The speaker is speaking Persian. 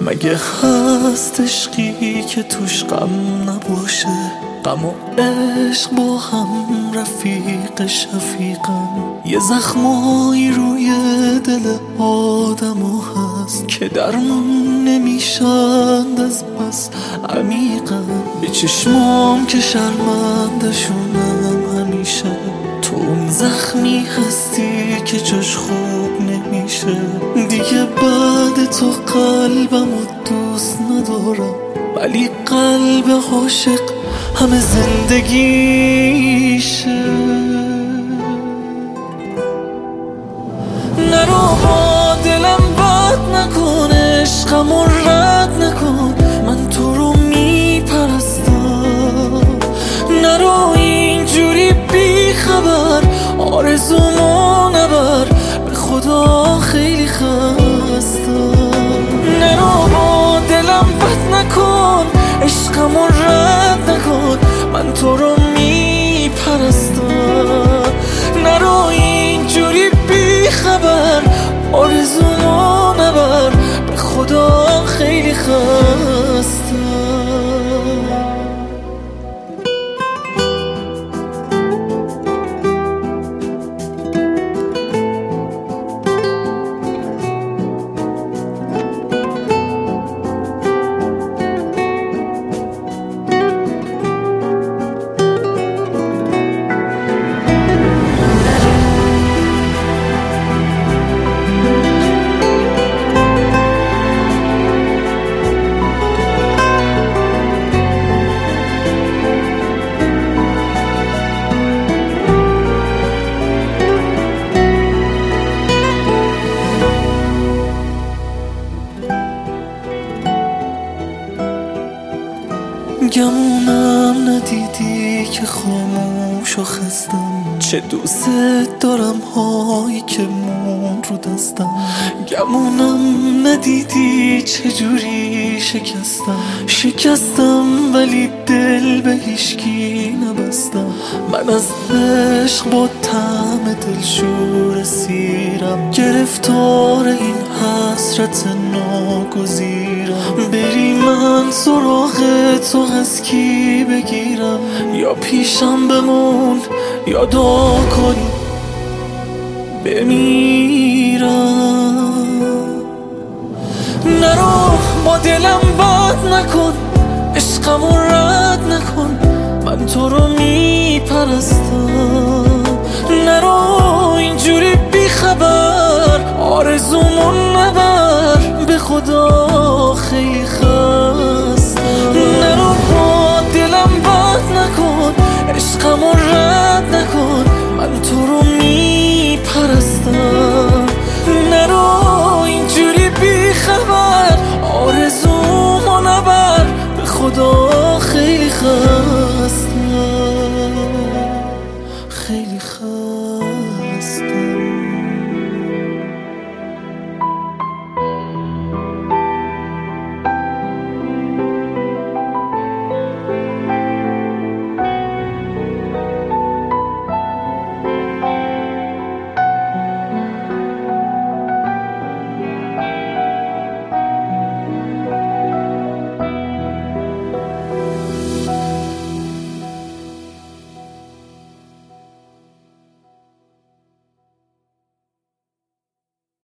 مگه هست عشقی که توش غم نباشه؟ غم و عشق با هم رفیق شفیقن. یه زخمایی روی دل آدمو هست که درمون نمیشند از بس عمیقن. به چشمام که شرمندشونم همیشه، تو اون زخمی هستی که جاش خوب نمیشه. دیگه بعد تو قلبمو دوست ندارم، ولی قلب عاشق همه زندگیشه. نرو با دلم بد نکن، عشقمو رد نکن، من تو رو میپرستم. نرو اینجوری بی خبر آرزومو نبر، به خدا خیلی خستم. نرو با دلم بد نکن، عشقمو رد نکن، من تو رو میپرستم. نرو اینجوری بی خبر آرزومو نبر، به خدا خیلی خستم. گمونم ندیدی که خاموش و خستم، چه دوست دارم هایی که مون رو دستم. گمونم ندیدی چجوری شکستم ولی دل به هیچکی نبستم. من از عشق با طعم دلشور سیرم، گرفتار این حسرت ناگزیرم. بری من سراغ تو از کی بگیرم؟ یا پیشم بمون یا دعا کنی بمیرم. نرو با دلم بد نکن، عشقمو رد نکن، من تو رو میپرستم. نرو اینجوری بی خبر آرزومو نبر، به خدا خیلی خستم. نرو با دلم بد نکن، عشقمو رد نکن، من تو رو میپرستم.